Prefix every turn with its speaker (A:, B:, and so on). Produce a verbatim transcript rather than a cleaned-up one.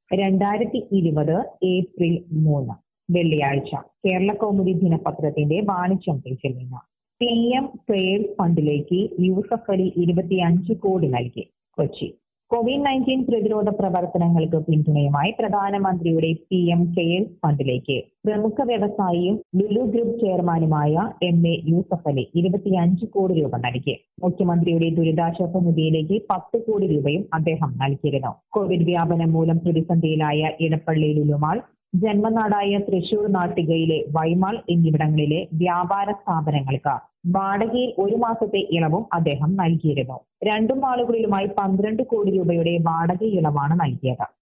A: രണ്ടായിരത്തി ഇരുപത് ഏപ്രിൽ മൂന്ന് വെള്ളിയാഴ്ച കേരള കൗമുദി ദിനപത്രത്തിന്റെ വാണിജ്യം പേജിൽ നിന്ന് പി എം കെയേഴ്സ് ഫണ്ടിലേക്ക് യൂസഫ് അലി ഇരുപത്തിയഞ്ച് കോടി നൽകി. കൊച്ചി കോവിഡ് നയൻറ്റീൻ പ്രതിരോധ പ്രവർത്തനങ്ങൾക്ക് പിന്തുണയുമായി പ്രധാനമന്ത്രിയുടെ പി എം കെയേഴ്സ് ഫണ്ടിലേക്ക് പ്രമുഖ വ്യവസായിയും ലുലു ഗ്രൂപ്പ് ചെയർമാനുമായ എം എ യൂസഫ് അലി ഇരുപത്തിയഞ്ച് കോടി രൂപ നൽകി. മുഖ്യമന്ത്രിയുടെ ദുരിതാശ്വാസ നിധിയിലേക്ക് പത്ത് കോടി രൂപയും അദ്ദേഹം നൽകിയിരുന്നു. കോവിഡ് വ്യാപനം മൂലം പ്രതിസന്ധിയിലായ ഇടപ്പള്ളി ലുലുമാൾ, ജന്മനാടായ തൃശൂർ നാട്ടികയിലെ വൈമാൾ എന്നിവിടങ്ങളിലെ വ്യാപാര സ്ഥാപനങ്ങൾക്ക് വാടകയിൽ ഒരു മാസത്തെ ഇളവും അദ്ദേഹം നൽകിയിരുന്നു. രണ്ടു മാളുകളിലുമായി പന്ത്രണ്ട് കോടി രൂപയുടെ വാടക ഇളവാണ് നൽകിയത്.